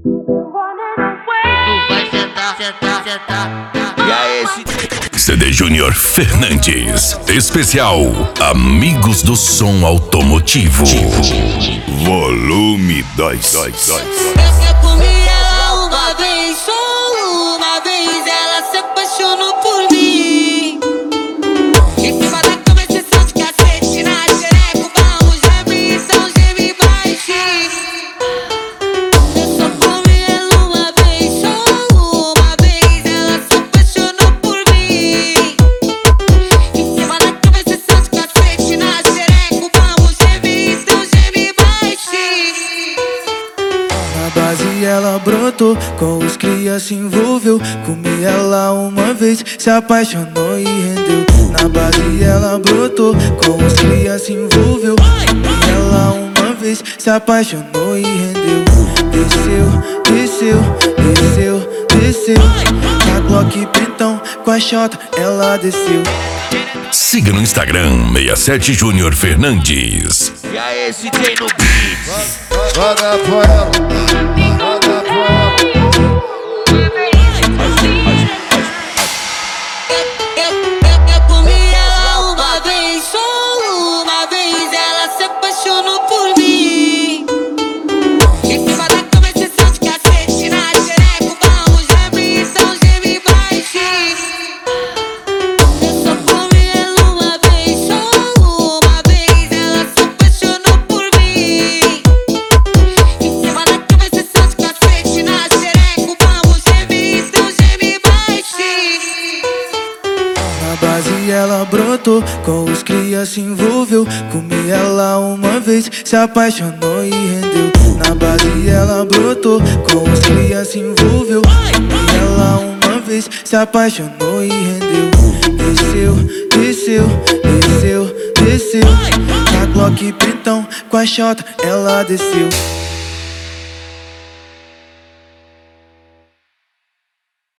CD Júnior Fernandes, especial Amigos do Som Automotivo, volume 2. Eu comi ela uma vez, só uma vez, ela se apaixonou por mim. Em cima da cama, exceção de cacete, na xereca, o baú geme, então geme baixinho. Eu só comi ela uma vez, só uma vez, ela se apaixonou por mim. Em cima da cama, exceção de cacete, na xereca, o baú geme, então geme baixinho. Na base ela brotou, com os cria se envolveu. Comi ela uma vez, se apaixonou e rendeu. Na base ela brotou, com os cria se envolveu. Comi ela uma vez, se apaixonou e rendeu. Desceu. Na Glock pentão, com a chota ela desceu. Siga no Instagram 67 Júnior Fernandes. E aí, esse DJ no beat. Joga pra ela. Eu comi ela uma vez, só uma vez, ela se apaixonou por mim. Em cima da cama, exceção de cacete, na xereca, o baú geme, então geme baixinho. Eu só comi ela uma vez, só uma vez, ela se apaixonou por mim. Em cima da cama, exceção de cacete, na xereca, o baú geme, então geme baixinho. Na base ela brotou, com os cria se envolveu. Comi ela uma vez, se apaixonou e rendeu. Na base ela brotou, com os cria se envolveu. Comi ela uma vez, se apaixonou e rendeu. Desceu. Na Glock pentão, com a chota ela desceu.